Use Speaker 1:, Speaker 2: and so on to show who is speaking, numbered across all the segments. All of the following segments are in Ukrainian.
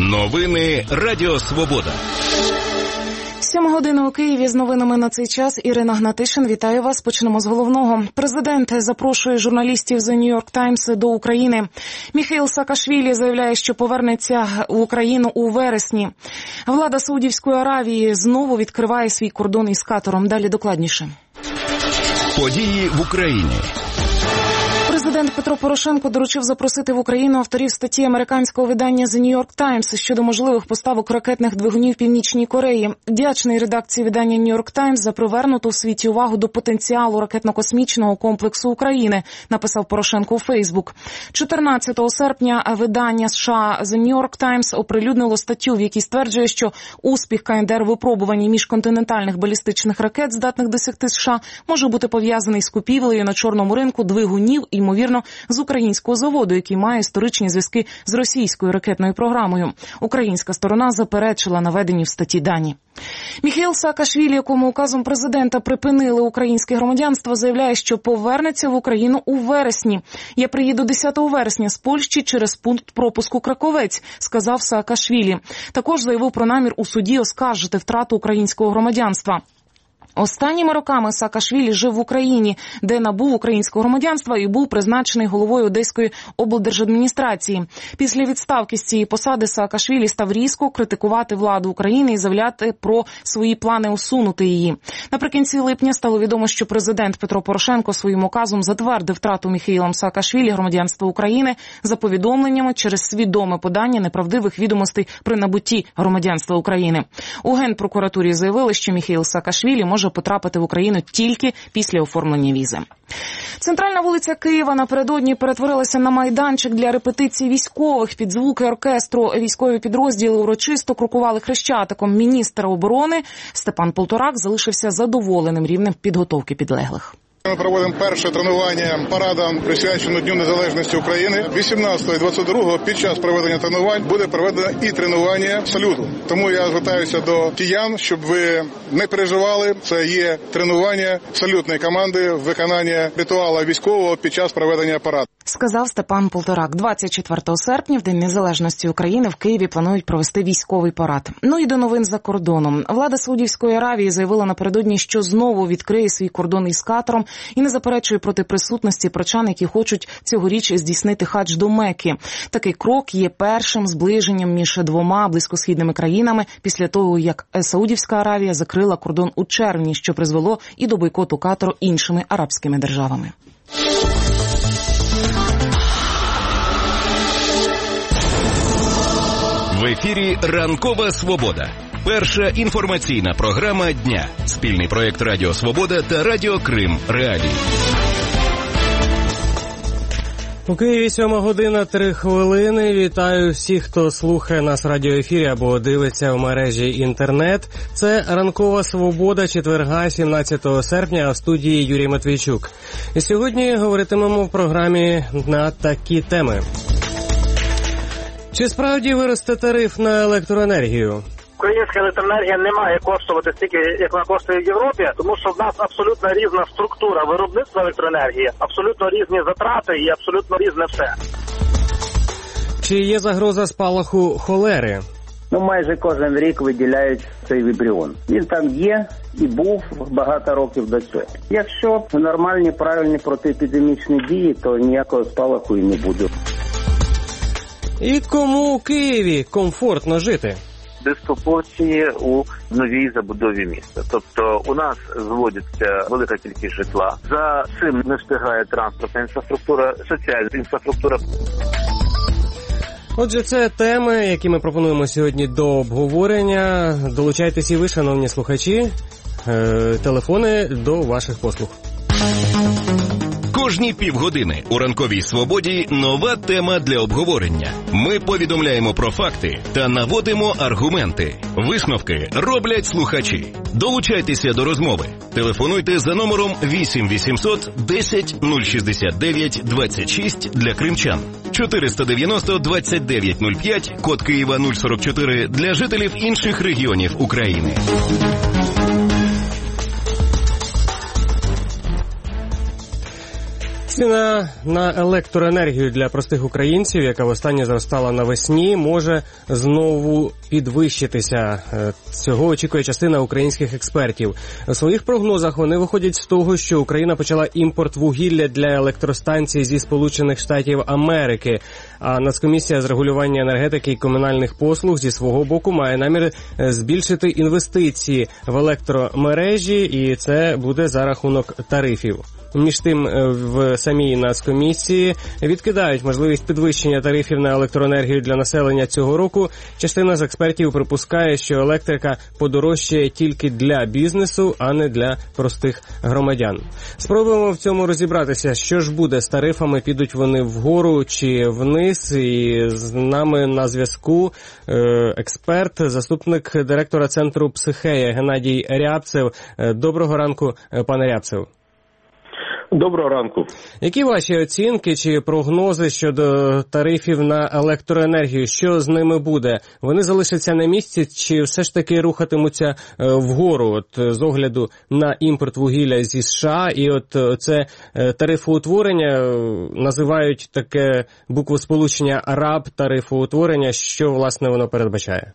Speaker 1: Новини Радіо Свобода.
Speaker 2: 7 година у Києві з новинами на цей час. Ірина Гнатишин, вітаю вас. Почнемо з головного. Президент запрошує журналістів The New York Times до України. Міхеїл Саакашвілі заявляє, що повернеться в Україну у вересні. Влада Саудівської Аравії знову відкриває свій кордон із Катаром. Далі докладніше.
Speaker 1: Події в Україні.
Speaker 2: Президент Петро Порошенко доручив запросити в Україну авторів статті американського видання The New York Times щодо можливих поставок ракетних двигунів Північній Кореї. Вдячний редакції видання New York Times за привернуту у світі увагу до потенціалу ракетно-космічного комплексу України, написав Порошенко у Фейсбук. 14 серпня видання США The New York Times оприлюднило статтю, в якій стверджує, що успіх КНДР в випробуванні міжконтинентальних балістичних ракет, здатних досягти США, може бути пов'язаний з купівлею на чорному ринку двигунів, ймовірно, з українського заводу, який має історичні зв'язки з російською ракетною програмою. Українська сторона заперечила наведені в статті дані. Міхеїл Саакашвілі, якому указом президента припинили українське громадянство, заявляє, що повернеться в Україну у вересні. «Я приїду 10 вересня з Польщі через пункт пропуску Краковець», сказав Саакашвілі. Також заявив про намір у суді оскаржити втрату українського громадянства. Останніми роками Саакашвілі жив в Україні, де набув українського громадянства і був призначений головою Одеської облдержадміністрації. Після відставки з цієї посади Саакашвілі став різко критикувати владу України і заявляти про свої плани усунути її. Наприкінці липня стало відомо, що президент Петро Порошенко своїм указом затвердив втрату Міхеїлом Саакашвілі громадянства України за повідомленнями через свідоме подання неправдивих відомостей при набутті громадянства України. У Генпрокуратурі заявили, що Міхеїл Саакашвілі може потрапити в Україну тільки після оформлення візи. Центральна вулиця Києва напередодні перетворилася на майданчик для репетицій військових. Під звуки оркестру військові підрозділи урочисто крокували Хрещатиком. Міністр оборони Степан Полторак залишився задоволеним рівнем підготовки підлеглих.
Speaker 3: Ми проводимо перше тренування парадам, присвячене Дню Незалежності України. 18 і 22 під час проведення тренувань буде проведено і тренування салюту. Тому я звертаюся до киян, щоб ви не переживали. Це є тренування салютної команди, виконання ритуалу військового під час проведення параду.
Speaker 2: Сказав Степан Полторак. 24 серпня, в День Незалежності України, в Києві планують провести військовий парад. Ну і до новин за кордоном. Влада Саудівської Аравії заявила напередодні, що знову відкриє свій кордон із Катаром і не заперечує проти присутності прочан, які хочуть цьогоріч здійснити хадж до Мекки. Такий крок є першим зближенням між двома близькосхідними країнами після того, як Саудівська Аравія закрила кордон у червні, що призвело і до бойкоту Катару іншими арабськими державами.
Speaker 1: В ефірі «Ранкова Свобода». Перша інформаційна програма дня. Спільний проєкт Радіо Свобода та Радіо Крим Реалії.
Speaker 4: У Києві 7 година 3 хвилини. Вітаю всіх, хто слухає нас в радіоефірі або дивиться в мережі інтернет. Це «Ранкова Свобода» четверга, 17 серпня, а в студії Юрій Матвійчук. І сьогодні говоритимемо в програмі на такі теми. Чи справді виросте тариф на електроенергію?
Speaker 5: Українська електроенергія не має коштувати стільки, як вона коштує в Європі, тому що в нас абсолютно різна структура виробництва електроенергії, абсолютно різні затрати і абсолютно різне все.
Speaker 4: Чи є загроза спалаху холери?
Speaker 6: Майже кожен рік виділяють цей вібріон. Він там є і був багато років до цього. Якщо нормальні, правильні протиепідемічні дії, то ніякого спалаху і не буде.
Speaker 4: І кому у Києві комфортно жити?
Speaker 7: Диспропорції у новій забудові міста. Тобто у нас зводиться велика кількість житла. За цим не встигає транспортна інфраструктура, соціальна інфраструктура.
Speaker 4: Отже, це теми, які ми пропонуємо сьогодні до обговорення. Долучайтеся і ви, шановні слухачі. Телефони до ваших послуг.
Speaker 1: Кожні півгодини у «Ранковій Свободі» нова тема для обговорення. Ми повідомляємо про факти та наводимо аргументи. Висновки роблять слухачі. Долучайтеся до розмови. Телефонуйте за номером 8 800 10 069 26 для кримчан. 490 29 05, код Києва 044 для жителів інших регіонів України.
Speaker 4: Ціна на електроенергію для простих українців, яка востаннє зростала навесні, може знову підвищитися. Цього очікує частина українських експертів. У своїх прогнозах вони виходять з того, що Україна почала імпорт вугілля для електростанцій зі Сполучених Штатів Америки. А Нацкомісія з регулювання енергетики і комунальних послуг зі свого боку має намір збільшити інвестиції в електромережі, і це буде за рахунок тарифів. Між тим, в самій Нацкомісії відкидають можливість підвищення тарифів на електроенергію для населення цього року. Частина з експертів припускає, що електрика подорожчає тільки для бізнесу, а не для простих громадян. Спробуємо в цьому розібратися, що ж буде з тарифами, підуть вони вгору чи вниз. І з нами на зв'язку експерт, заступник директора Центру «Психея» Геннадій Рябцев. Доброго ранку, пане Рябцев.
Speaker 8: Доброго ранку.
Speaker 4: Які ваші оцінки чи прогнози щодо тарифів на електроенергію? Що з ними буде? Вони залишаться на місці чи все ж таки рухатимуться вгору з огляду на імпорт вугілля зі США? І це тарифоутворення, називають таке буквосполучення РАБ тарифоутворення. Що, власне, воно передбачає?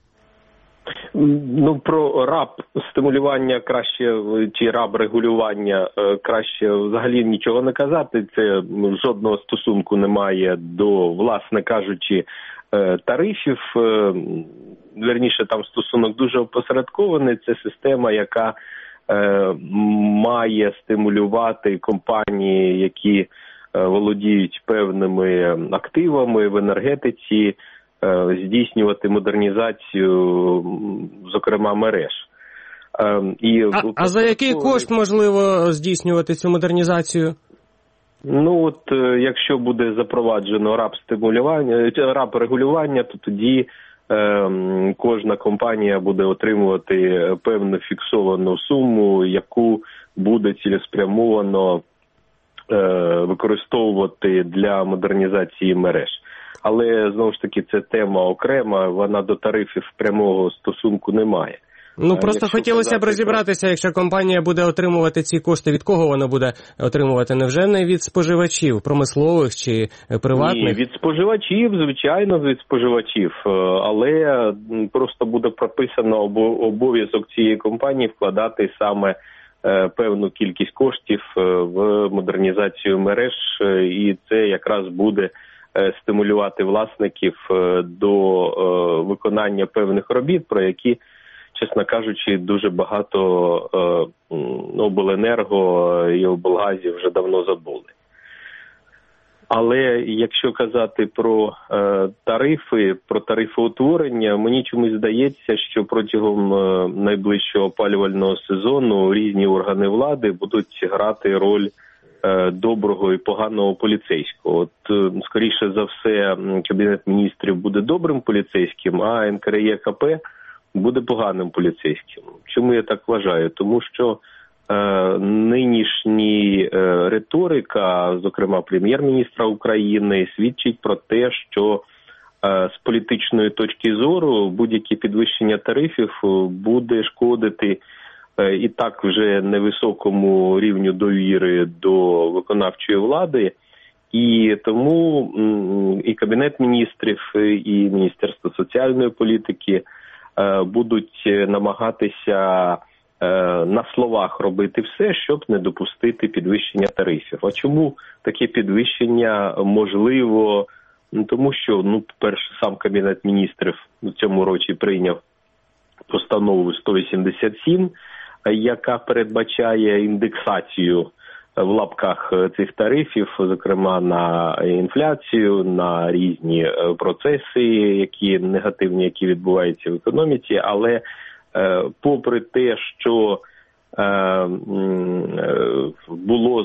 Speaker 8: Про РАБ стимулювання краще, чи РАБ регулювання краще взагалі нічого не казати. Це жодного стосунку немає до, власне кажучи, тарифів. Вірніше, там стосунок дуже опосередкований. Це система, яка має стимулювати компанії, які володіють певними активами в енергетиці, здійснювати модернізацію, зокрема, мереж.
Speaker 4: А за який кошт можливо здійснювати цю модернізацію?
Speaker 8: Якщо буде запроваджено РАБ регулювання, то тоді кожна компанія буде отримувати певну фіксовану суму, яку буде цілеспрямовано використовувати для модернізації мереж. Але, знову ж таки, це тема окрема, вона до тарифів прямого стосунку не має.
Speaker 4: Просто хотілося б розібратися, якщо компанія буде отримувати ці кошти, від кого вона буде отримувати? Невже не від споживачів, промислових чи приватних?
Speaker 8: Ні, від споживачів, звичайно, від споживачів, але просто буде прописано обов'язок цієї компанії вкладати саме певну кількість коштів в модернізацію мереж, і це якраз буде стимулювати власників до виконання певних робіт, про які, чесно кажучи, дуже багато обленерго і облгазі вже давно забули. Але якщо казати про тарифи, про тарифоутворення, мені чомусь здається, що протягом найближчого опалювального сезону різні органи влади будуть грати роль доброго і поганого поліцейського. Скоріше за все, Кабінет міністрів буде добрим поліцейським, а НКРЕКП буде поганим поліцейським. Чому я так вважаю? Тому що нинішня риторика, зокрема прем'єр-міністра України, свідчить про те, що з політичної точки зору будь-яке підвищення тарифів буде шкодити і так вже невисокому рівню довіри до виконавчої влади, і тому і Кабінет міністрів, і Міністерство соціальної політики будуть намагатися на словах робити все, щоб не допустити підвищення тарифів. А чому таке підвищення можливо? Тому що, по-перше, сам Кабінет міністрів у цьому році прийняв постанову 187, яка передбачає індексацію в лапках цих тарифів, зокрема на інфляцію, на різні процеси, які негативні, які відбуваються в економіці. Але попри те, що було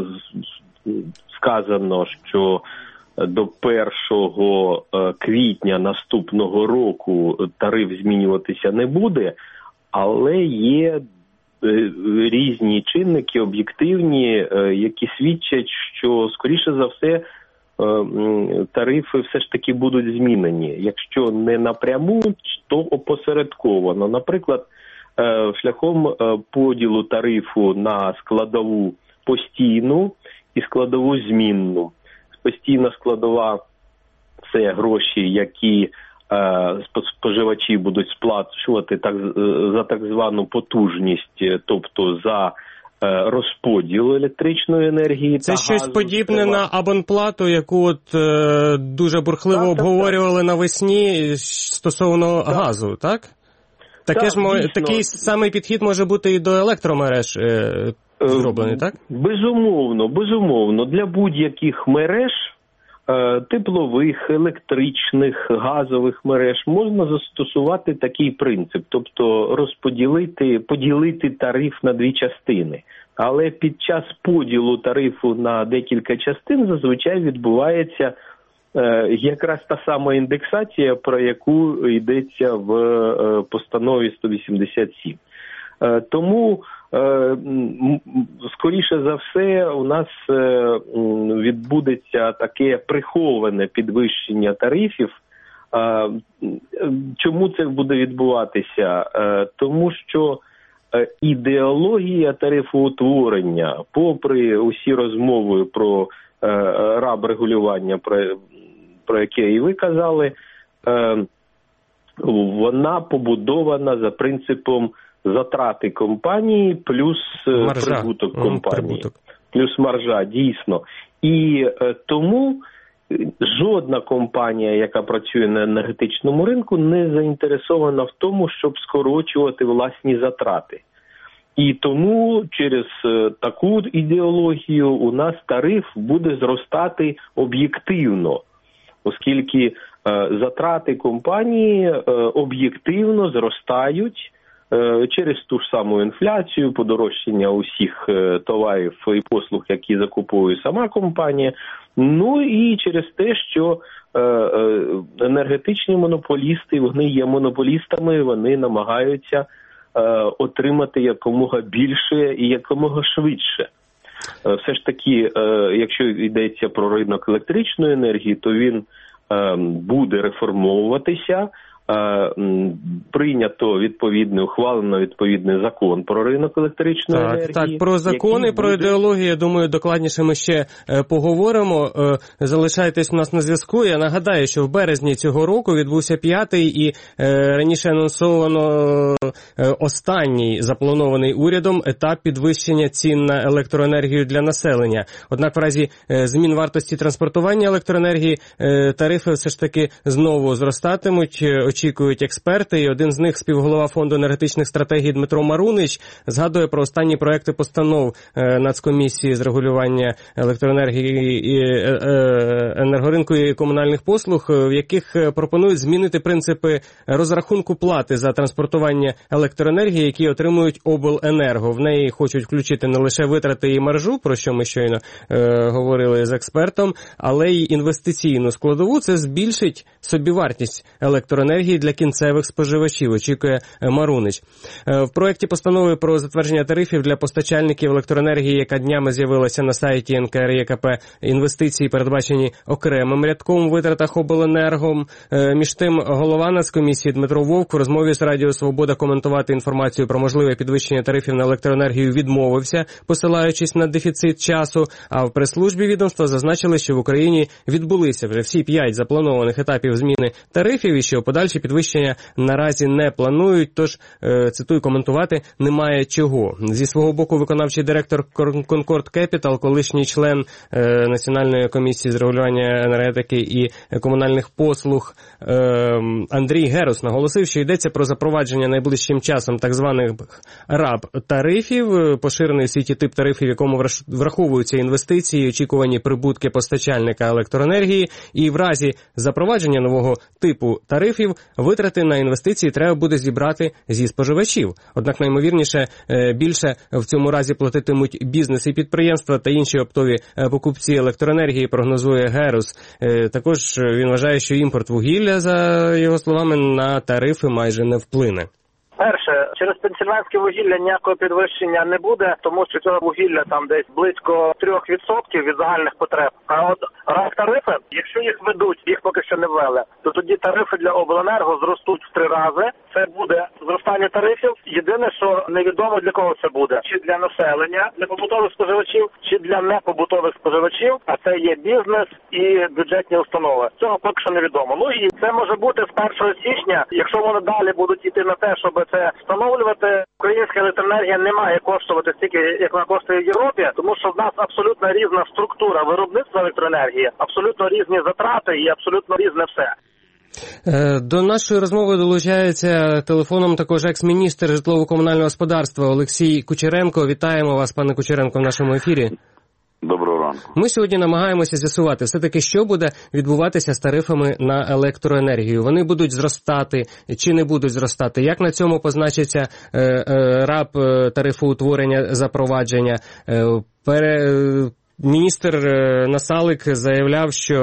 Speaker 8: сказано, що до 1 квітня наступного року тариф змінюватися не буде, але є різні чинники об'єктивні, які свідчать, що, скоріше за все, тарифи все ж таки будуть змінені. Якщо не напряму, то опосередковано. Наприклад, шляхом поділу тарифу на складову постійну і складову змінну. Постійна складова – це гроші, які споживачі будуть сплачувати за так звану потужність, тобто за розподіл електричної енергії.
Speaker 4: Це
Speaker 8: та
Speaker 4: щось
Speaker 8: газу.
Speaker 4: подібне на абонплату, яку дуже бурхливо обговорювали навесні стосовно газу, так? Такий самий підхід може бути і до електромереж зроблений, так?
Speaker 8: Безумовно. Для будь-яких мереж, теплових, електричних, газових мереж можна застосувати такий принцип, тобто поділити тариф на дві частини. Але під час поділу тарифу на декілька частин зазвичай відбувається якраз та сама індексація, про яку йдеться в постанові 187. Тому, скоріше за все, у нас відбудеться таке приховане підвищення тарифів. Чому це буде відбуватися? Тому що ідеологія тарифоутворення, попри усі розмови про РАБ-регулювання, про яке і ви казали, вона побудована за принципом затрати компанії плюс маржа, прибуток компанії. Плюс маржа, дійсно. І тому жодна компанія, яка працює на енергетичному ринку, не заінтересована в тому, щоб скорочувати власні затрати. І тому через таку ідеологію у нас тариф буде зростати об'єктивно, оскільки затрати компанії об'єктивно зростають через ту ж саму інфляцію, подорожчання усіх товарів і послуг, які закуповує сама компанія, ну і через те, що енергетичні монополісти, вони є монополістами, вони намагаються отримати якомога більше і якомога швидше. Все ж таки, якщо йдеться про ринок електричної енергії, то він буде реформовуватися. Прийнято ухвалено відповідний закон про ринок електричної енергії.
Speaker 4: Так, про закони, про ідеологію, я думаю, докладніше ми ще поговоримо. Залишайтесь у нас на зв'язку. Я нагадаю, що в березні цього року відбувся 5-й і раніше анонсовано останній запланований урядом етап підвищення цін на електроенергію для населення. Однак в разі змін вартості транспортування електроенергії тарифи все ж таки знову зростатимуть, очікують експерти, і один з них, співголова Фонду енергетичних стратегій Дмитро Марунич, згадує про останні проекти постанов Нацкомісії з регулювання електроенергії, енергоринку і комунальних послуг, в яких пропонують змінити принципи розрахунку плати за транспортування електроенергії, які отримують обленерго. В неї хочуть включити не лише витрати і маржу, про що ми щойно говорили з експертом, але й інвестиційну складову. Це збільшить собівартість електроенергії для кінцевих споживачів, очікує Марунич. В проєкті постанови про затвердження тарифів для постачальників електроенергії, яка днями з'явилася на сайті НКРЕКП, інвестиції передбачені окремим рядком у витратах обленерго. Між тим, голова Нацкомісії Дмитро Вовк в розмові з Радіо Свобода коментувати інформацію про можливе підвищення тарифів на електроенергію відмовився, посилаючись на дефіцит часу, а в прес-службі відомства зазначили, що в Україні відбулися вже всі 5 запланованих етапів зміни тарифів і що подальші підвищення наразі не планують, тож, цитую, коментувати немає чого. Зі свого боку, виконавчий директор Concord Capital, колишній член Національної комісії з регулювання енергетики і комунальних послуг Андрій Герус наголосив, що йдеться про запровадження найближчим часом так званих РАБ-тарифів, поширений в світі тип тарифів, в якому враховуються інвестиції, очікувані прибутки постачальника електроенергії, і в разі запровадження нового типу тарифів витрати на інвестиції треба буде зібрати зі споживачів. Однак найімовірніше більше в цьому разі платитимуть бізнес і підприємства та інші оптові покупці електроенергії, прогнозує Герус. Також він вважає, що імпорт вугілля, за його словами, на тарифи майже не вплине.
Speaker 5: Перше, Через пенсільванське вугілля ніякого підвищення не буде, тому що цього вугілля там десь близько 3% від загальних потреб. А от тарифи, якщо їх ведуть, їх поки що не ввели, то тоді тарифи для обленерго зростуть в 3 рази. Це буде зростання тарифів. Єдине, що невідомо для кого це буде. Чи для населення, для побутових споживачів, чи для непобутових споживачів, а це є бізнес і бюджетні установи. Цього поки що невідомо. Ну і це може бути з 1 січня, якщо вони далі будуть йти на те, щоб це встановлювати. Українська електроенергія не має коштувати стільки, як вона коштує в Європі, тому що в нас абсолютно різна структура виробництва електроенергії, абсолютно різні затрати і абсолютно різне все.
Speaker 4: До нашої розмови долучається телефоном також екс-міністр житлово-комунального господарства Олексій Кучеренко. Вітаємо вас, пане Кучеренко, в нашому ефірі.
Speaker 9: Доброго ранку.
Speaker 4: Ми сьогодні намагаємося з'ясувати, все-таки, що буде відбуватися з тарифами на електроенергію. Вони будуть зростати чи не будуть зростати? Як на цьому позначиться РАП тарифоутворення запровадження? Міністр Насалик заявляв, що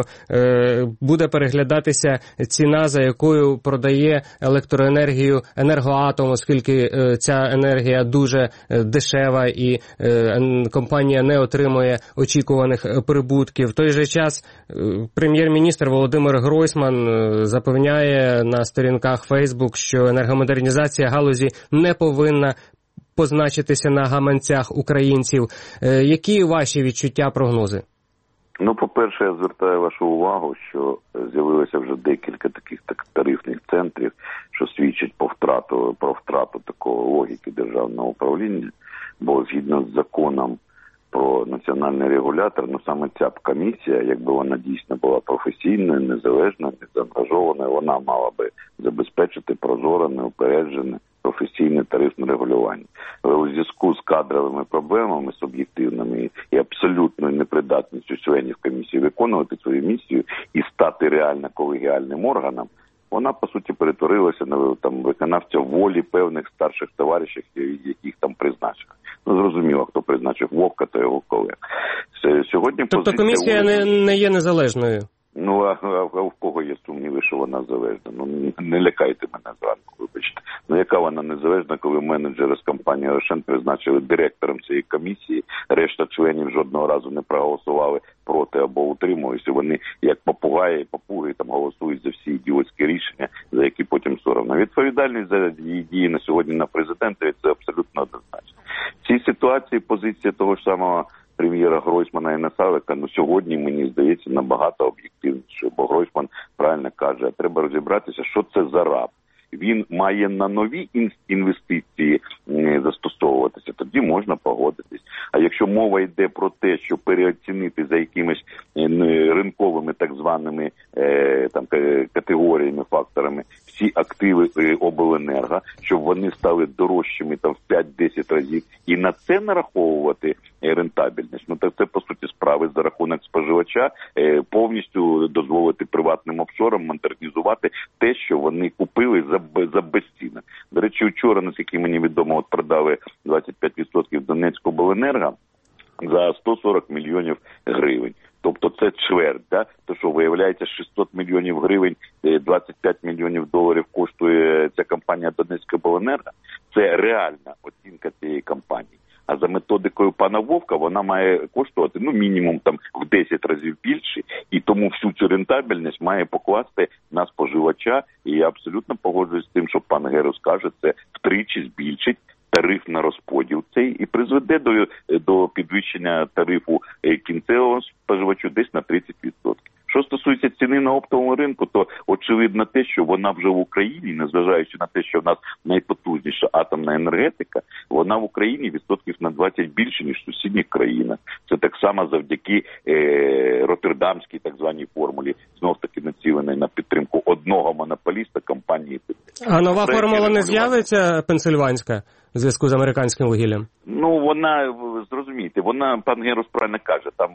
Speaker 4: буде переглядатися ціна, за якою продає електроенергію Енергоатом, оскільки ця енергія дуже дешева і компанія не отримує очікуваних прибутків. В той же час прем'єр-міністр Володимир Гройсман запевняє на сторінках Facebook, що енергомодернізація галузі не повинна позначитися на гаманцях українців. Які ваші відчуття, прогнози?
Speaker 9: Ну, по-перше, я звертаю вашу увагу, що з'явилося вже декілька таких тарифних центрів, що свідчить про втрату такої логіки державного управління, бо згідно з законом про національний регулятор, ну саме ця комісія, якби вона дійсно була професійною, незалежною, незаангажованою, вона мала би забезпечити прозоре, неупереджене, професійне тарифне регулювання. Але у зв'язку з кадровими проблемами, з об'єктивними і абсолютною непридатністю членів комісії виконувати свою місію і стати реально колегіальним органом, вона, по суті, перетворилася на виконавця волі певних старших товаришів, яких там призначили. Ну, зрозуміло, хто призначив Вовка та його колег. Сьогодні
Speaker 4: тобто комісія не є незалежною?
Speaker 9: Ну, а в кого є сумніви, що вона залежна? Ну, не лякайте мене зранку, вибачте. Ну, яка вона незалежна, коли менеджери з компанії «Рошен» призначили директором цієї комісії, решта членів жодного разу не проголосували проти або утримуються. Вони, як папуги, там голосують за всі ідіотські рішення, за які потім соромно. Відповідальність за її дії на сьогодні на президентові – це абсолютно однозначно. В цій ситуації позиція того ж самого прем'єра Гройсмана і Насалика, ну сьогодні, мені здається, набагато об'єктивніше, бо Гройсман правильно каже, треба розібратися, що це за РАП. Він має на нові інвестиції застосовуватися, тоді можна погодитись. А якщо мова йде про те, що переоцінити за якимись ринковими так званими там категоріями, факторами всі активи обленерго, щоб вони стали дорожчими там в 5-10 разів, і на це нараховувати рентабельність, ну так це по суті справи за рахунок споживача, повністю дозволити приватним офшорам модернізувати те, що вони купили за безцінок. До речі, вчора, наскільки мені відомо, от продали 25% Донецькобленерго за 140 мільйонів гривень. Тобто це чверть, да? То що, виявляється, 600 мільйонів гривень, 25 мільйонів доларів коштує ця компанія Донецькобленерго. Це реальна оцінка цієї компанії. А за методикою пана Вовка вона має коштувати, ну, мінімум там в 10 разів більше, і тому всю цю рентабельність має покласти на споживача. І я абсолютно погоджуюсь з тим, що пан Герус каже, це втричі збільшить тариф на розподіл цей і призведе до підвищення тарифу кінцевого споживачу десь на 30%. Що стосується ціни на оптовому ринку, то очевидно те, що вона вже в Україні, незважаючи на те, що в нас найпотужніша атомна енергетика, вона в Україні відсотків на 20 більше, ніж в сусідніх країнах. Це так само завдяки роттердамській так званій формулі, знов-таки націленої на підтримку одного монополіста компанії.
Speaker 4: А нова формула не з'явиться, пенсильванська, в зв'язку з американським вугіллям?
Speaker 9: Ну, вона, зрозумійте, вона, пан Герус правильно каже, там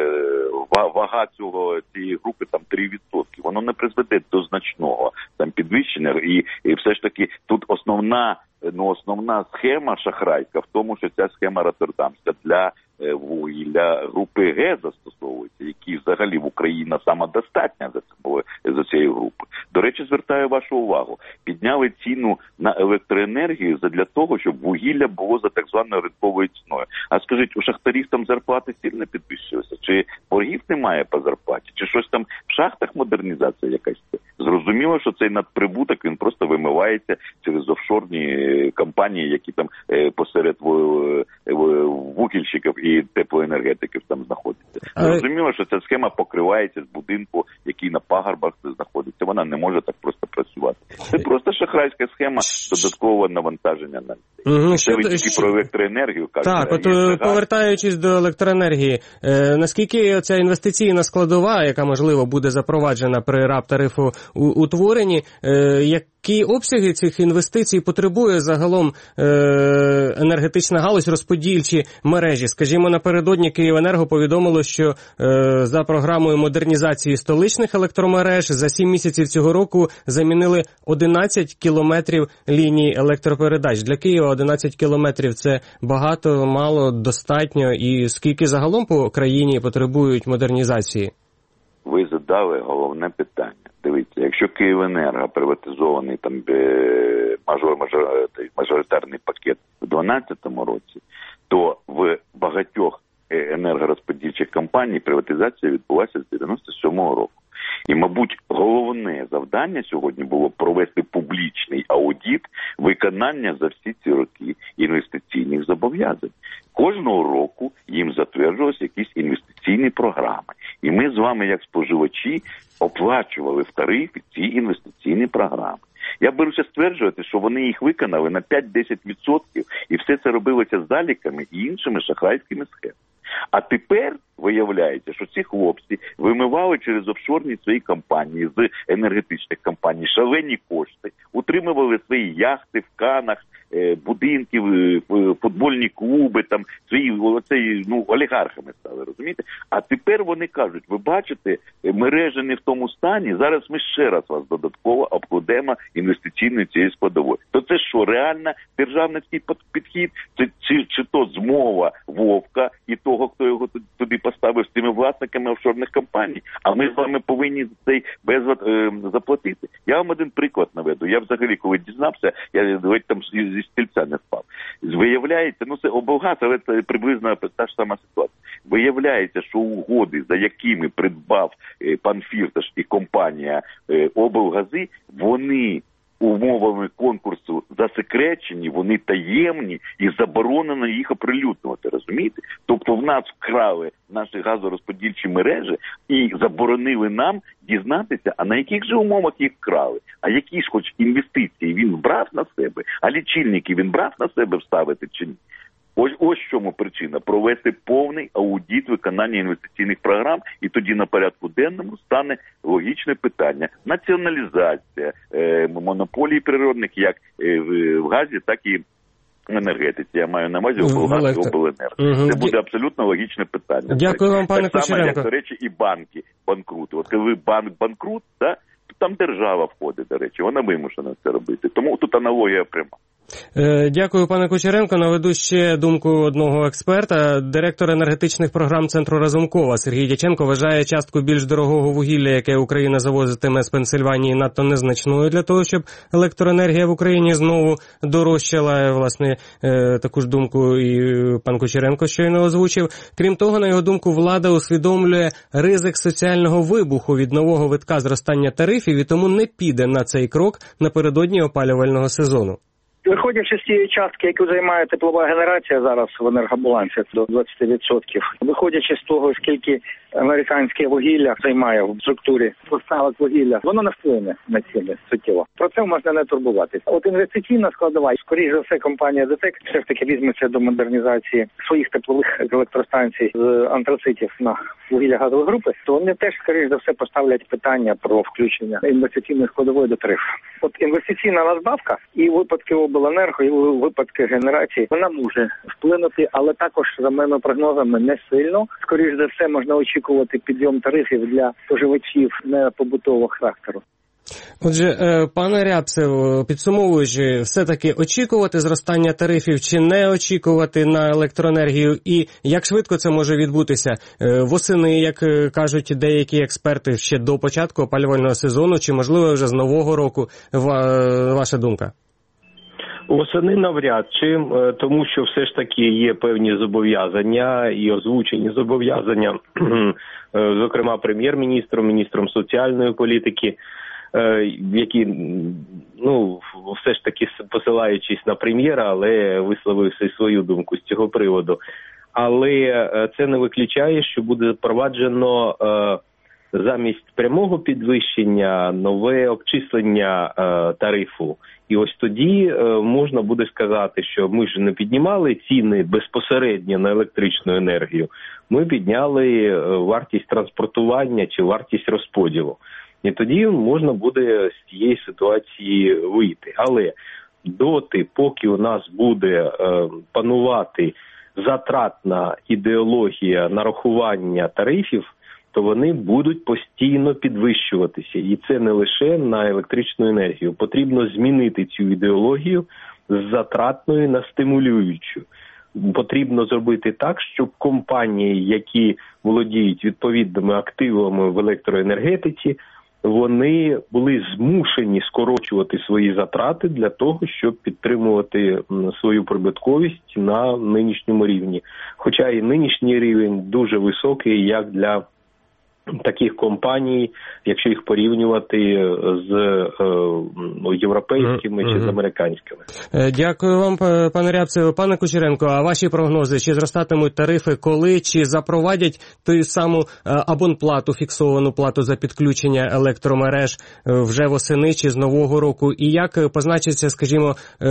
Speaker 9: вага цієї групи там 3%. Воно не призведе до значного там підвищення. І все ж таки тут основна схема шахрайська в тому, що ця схема роттердамська для вугілля групи Г застосовується, які взагалі в Україні самодостатня за це була з цієї групи. До речі, звертаю вашу увагу, підняли ціну на електроенергію задля того, щоб вугілля було за так званою ринковою ціною. А скажіть, у шахтарів там зарплати сильно підвищилися? Чи боргів немає по зарплаті? Чи щось там в шахтах модернізація якась? Зрозуміло, що цей надприбуток, він просто вимивається через офшорні компанії, які там посеред вугільщиків і теплоенергетиків там знаходяться. Зрозуміло, що ця схема покривається з будинку, який на пагорбах знаходиться. Вона не може так просто працювати. Це просто шахрайська схема додаткового навантаження на людей. Це ви тільки про електроенергію кажете.
Speaker 4: Так, повертаючись до електроенергії, наскільки ця інвестиційна складова, яка, можливо, буде запроваджена при РАБ-тарифу утворенні, які обсяги цих інвестицій потребує загалом енергетична галузь, розподільчі мережі? Скажімо, напередодні Київенерго повідомило, що за програмою модернізації столичних електромереж за 7 місяців цього року замінили 11 кілометрів ліній електропередач. Для Києва 11 кілометрів – це багато, мало, достатньо. І скільки загалом по країні потребують модернізації?
Speaker 9: Ви задали головне питання. Дивіться, якщо Київенерго приватизований там мажоритарний пакет у 2012 році, то в багатьох енергорозподільчих компаній приватизація відбулася з 97-го року. І, мабуть, головне завдання сьогодні було провести публічний аудит виконання за всі ці роки інвестиційних зобов'язань. Кожного року їм затверджувалися якісь інвестиційні програми. І ми з вами, як споживачі, оплачували в тарифі ці інвестиційні програми. Я беруся стверджувати, що вони їх виконали на 5-10%, і все це робилося заліками і іншими шахрайськими схемами. А тепер виявляється, що ці хлопці вимивали через офшорні свої компанії з енергетичних компаній шалені кошти, утримували свої яхти в Канах, будинки, футбольні клуби, там свої олігархами стали, розумієте? А тепер вони кажуть, ви бачите, мережі не в тому стані, зараз ми ще раз вас додатково обкладемо інвестиційною цією складовою. То це що, реально державницький підхід? Чи то змова Вовка і того, хто його туди поставив з цими власниками офшорних компаній? А ми з вами повинні цей безлад заплатити. Я вам один приклад наведу. Я взагалі, коли дізнався, я там зі стільця не спав. Виявляється, це облгаз, але це приблизно та ж сама ситуація. Виявляється, що угоди, за якими придбав пан Фірташ і компанія облгази, вони умовами конкурсу засекречені, вони таємні і заборонено їх оприлюднювати, розумієте? Тобто в нас вкрали наші газорозподільчі мережі і заборонили нам дізнатися, а на яких же умовах їх вкрали, а які ж хоч інвестиції він брав на себе, а лічильники він брав на себе вставити чи ні? Ось в чому причина. Провести повний аудит виконання інвестиційних програм, і тоді на порядку денному стане логічне питання. Націоналізація монополії природних як в газі, так і в енергетиці. Я маю на увазі облгаз і обленерго. Це буде абсолютно логічне питання.
Speaker 4: Дякую вам, пане Кучеренко.
Speaker 9: Так само, як, до речі, і банки банкрути. От коли банк банкрут, то там держава входить, до речі, вона вимушена це робити. Тому тут аналогія пряма.
Speaker 4: Дякую, пане Кучеренко. Наведу ще думку одного експерта. Директор енергетичних програм Центру Разумкова Сергій Дяченко вважає частку більш дорогого вугілля, яке Україна завозитиме з Пенсильванії, надто незначною для того, щоб електроенергія в Україні знову дорожчала. Власне, таку ж думку і пан Кучеренко щойно озвучив. Крім того, на його думку, влада усвідомлює ризик соціального вибуху від нового витка зростання тарифів і тому не піде на цей крок напередодні опалювального сезону.
Speaker 10: Виходячи з тієї частки, яку займає теплова генерація зараз в енергобалансі, до 20%, виходячи з того, скільки американське вугілля займає в структурі поставок вугілля, воно не вплине на ціни суттєво. Про це можна не турбуватися. От інвестиційна складова, скоріш за все, компанія ДТЕК все ж таки візьметься до модернізації своїх теплових електростанцій з антрацитів на вугілля газової групи, то вони теж, скоріш за все, поставлять питання про включення інвестиційної складової до тарифу. От інвестиційна надбавка і випадки обленерго, і випадки генерації, вона може вплинути, але також, за моїми прогнозами, не сильно. Скоріш за все, можна очікувати підйом тарифів для споживачів не побутового характеру.
Speaker 4: Отже, пане Рябцев, підсумовуючи, все-таки очікувати зростання тарифів чи не очікувати на електроенергію, і як швидко це може відбутися? Восени, як кажуть деякі експерти, ще до початку опалювального сезону, чи можливо вже з нового року, ваша думка?
Speaker 8: Восени навряд чи, тому що все ж таки є певні зобов'язання і озвучені зобов'язання, зокрема прем'єр-міністром, міністром соціальної політики, які, все ж таки посилаючись на прем'єра, але висловив свою думку з цього приводу. Але це не виключає, що буде запроваджено замість прямого підвищення нове обчислення тарифу. І ось тоді можна буде сказати, що ми ж не піднімали ціни безпосередньо на електричну енергію, ми підняли вартість транспортування чи вартість розподілу. І тоді можна буде з цієї ситуації вийти. Але доти, поки у нас буде панувати затратна ідеологія нарахування тарифів, то вони будуть постійно підвищуватися. І це не лише на електричну енергію. Потрібно змінити цю ідеологію з затратної на стимулюючу. Потрібно зробити так, щоб компанії, які володіють відповідними активами в електроенергетиці, вони були змушені скорочувати свої затрати для того, щоб підтримувати свою прибутковість на нинішньому рівні. Хоча і нинішній рівень дуже високий, як для таких компаній, якщо їх порівнювати з європейськими чи з американськими.
Speaker 4: Дякую вам, пане Рябцев. Пане Кучеренко, а ваші прогнози, чи зростатимуть тарифи, коли, чи запровадять ту саму абонплату, фіксовану плату за підключення електромереж вже восени чи з нового року? І як позначиться, скажімо,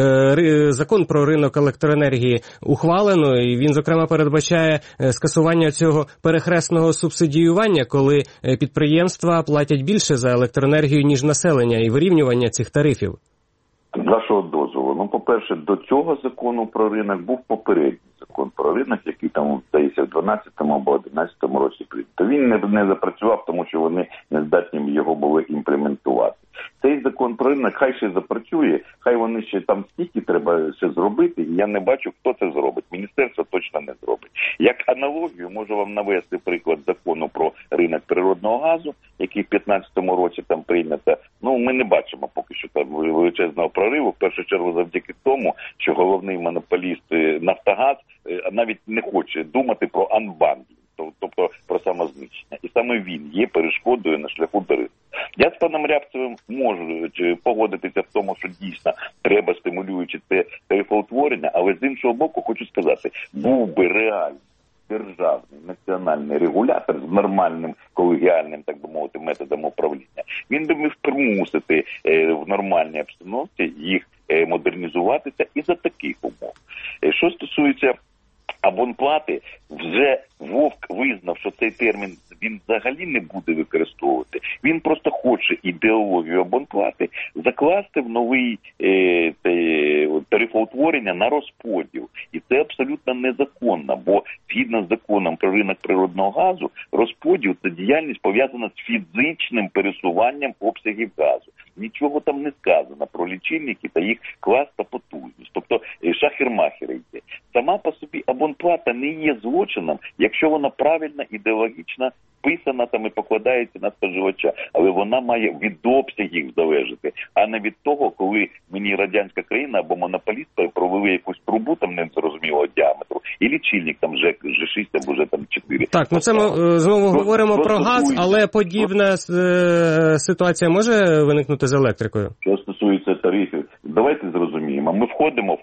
Speaker 4: закон про ринок електроенергії ухвалено, і він, зокрема, передбачає скасування цього перехресного субсидіювання, коли підприємства платять більше за електроенергію, ніж населення, і вирівнювання цих тарифів?
Speaker 9: З вашого дозволу. По-перше, до цього закону про ринок був попередній закон про ринок, який там, здається, в 12-му або 11-му році прийнято. Він не запрацював, тому що вони не здатні його були імплементувати. Цей закон про ринок хай ще запрацює, хай вони ще там стільки треба ще зробити, і я не бачу, хто це зробить. Міністерство точно не зробить. Як аналогію, можу вам навести приклад закону про ринок природного газу, який в 15-му році там прийнято. Ми не бачимо поки що там величезного прориву, в першу чергу завдяки тому, що головний монополіст «Нафтогаз» навіть не хоче думати про анбандлінг, тобто про самознищення. І саме він є перешкодою на шляху до ринку. Я з паном Рябцевим можу погодитися в тому, що дійсно треба стимулюючи це тарифоутворення, але з іншого боку хочу сказати, був би реальний державний національний регулятор з нормальним колегіальним, так би мовити, методом управління, він би міг примусити в нормальній обстановці їх модернізуватися і за таких умов. Що стосується абонплати, вже Вовк визнав, що цей термін він взагалі не буде використовувати. Він просто хоче ідеологію абонплати закласти в новий тарифоутворення на розподіл. І це абсолютно незаконно, бо згідно з законом про ринок природного газу, розподіл – це діяльність пов'язана з фізичним пересуванням обсягів газу. Нічого там не сказано про лічильники та їх клас та потужність. Тобто шахер-махер йде. Сама по собі абонплата не є злочином, якщо вона правильно, ідеологічно вписана там і покладається на споживача. Але вона має від обсягів залежати, а не від того, коли мені радянська країна або монополіст провели якусь трубу там незрозумілого діаметру, і лічильник там G6 або вже там 4.
Speaker 4: Так, це ми знову говоримо про газ, але подібна ситуація може виникнути з електрикою?
Speaker 9: Що стосується тарифів, давайте зрозуміємо, ми входимо в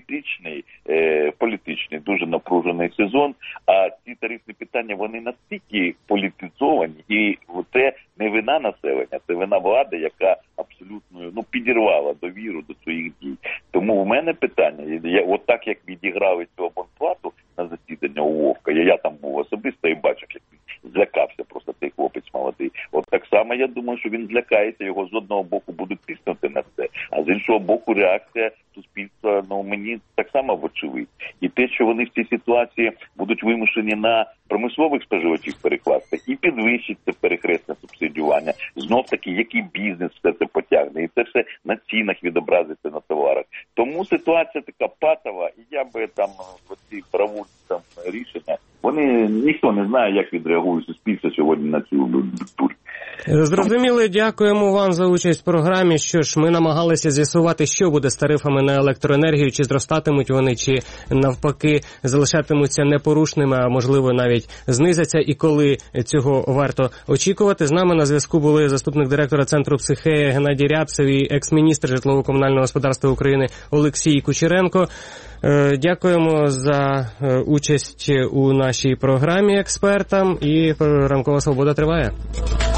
Speaker 9: політичний дуже напружений сезон, а ці тарифні питання, вони настільки політизовані, і це не вина населення, це вина влади, яка абсолютно підірвала довіру до своїх дій. Тому у мене питання, от так як відіграли цю абонплату на засідання у Вовка, я там був особисто і бачив, як він злякався просто цей хлопець молодий. От так само я думаю, що він злякається, його з одного боку будуть тиснути на це, а з іншого боку реакція суспільства суспільства, мені так само вочевидь. І те, що вони в цій ситуації будуть вимушені на промислових споживачів перекласти і підвищить це перехресне субсидіювання. Знов таки, який бізнес все це потягне, і це все на цінах відобразиться на товарах. Тому ситуація така патова, і я би там ці правові рішення, ніхто не знає, як відреагує суспільство сьогодні на цю дурь.
Speaker 4: Зрозуміли, дякуємо вам за участь в програмі. Що ж, ми намагалися з'ясувати, що буде з тарифами на електроенергію, чи зростатимуть вони, чи навпаки залишатимуться непорушними, а можливо навіть знизяться, і коли цього варто очікувати. З нами на зв'язку були заступник директора Центру «Психея» Геннадій Рябцев і екс-міністр житлово-комунального господарства України Олексій Кучеренко. Дякуємо за участь у нашій програмі експертам, і «Ранкова свобода» триває.